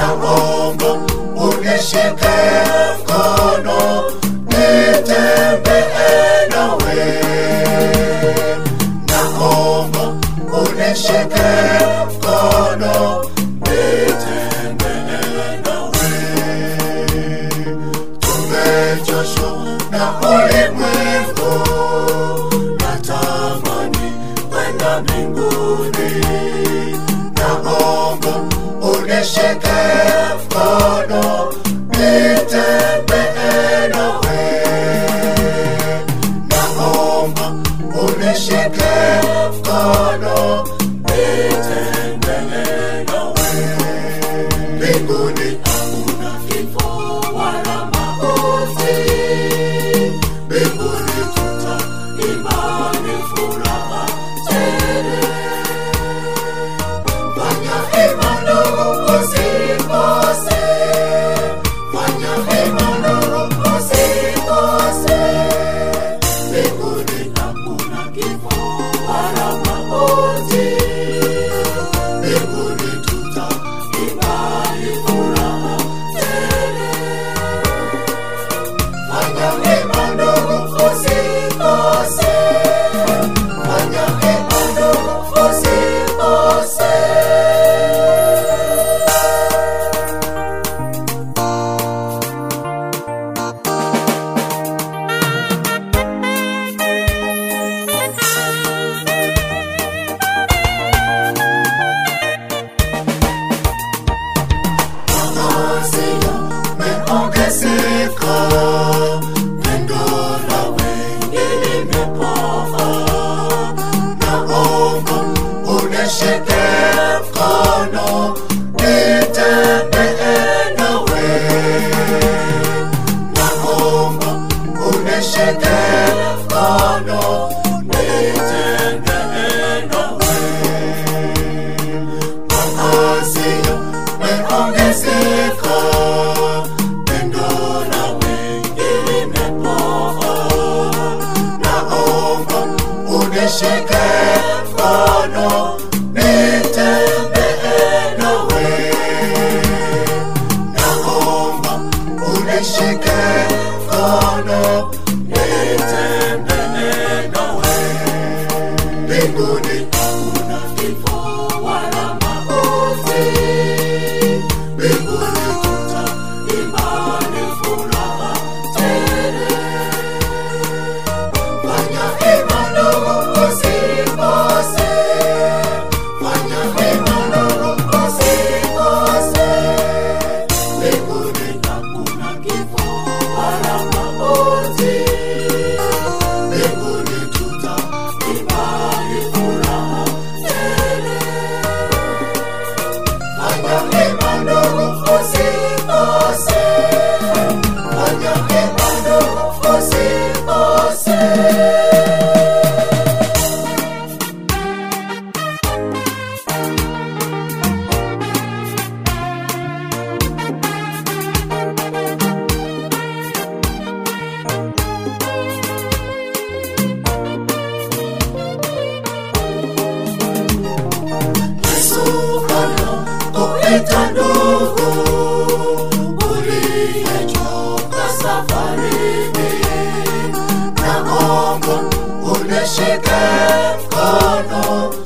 naomba unishike mkono nitembee nawe, naomba unishike mkono nitembee nawe. Tumechoshwa na ulimwengu, natamani kwenda mbinguni, naomba unishike mkono nitembee nawe, naomba unishike mkono nitembee nawe. Mbinguni hakuna kifo wala mauti, mbinguni tutaimba ni furaha tele. Fanya hima ndugu usikose, fanya hima ndugu usikose. Mbinguni hakuna kifo wala mauti, mbinguni tutaimba ni furaha tele. Fanya hima ndugu usikose, fanya hima ndugu usikose. Meongezeka, pendo la wengi limepoa, naomba unishike mkono nitembee nawe, naomba unishike mkono nitembee nawe. Maasi yameongezeka, pendo la wengi limepoa, naomba unishike mkono nitembee nawe, naomba unishike mkono nitembee nawe. Mbinguni hakuna kifo wala mauti, mbinguni tutaimba ni furaha tele. Fanya hima ndugu usikose, fanya hima ndugu usikose. Mbinguni hakuna kifo wala mauti, mbinguni tutaimba ni furaha tele. Fanya hima ndugu usikose, fanya hima ndugu usikose. Yesu anakuita ndugu uliyechoka safarini, naomba unishike mkono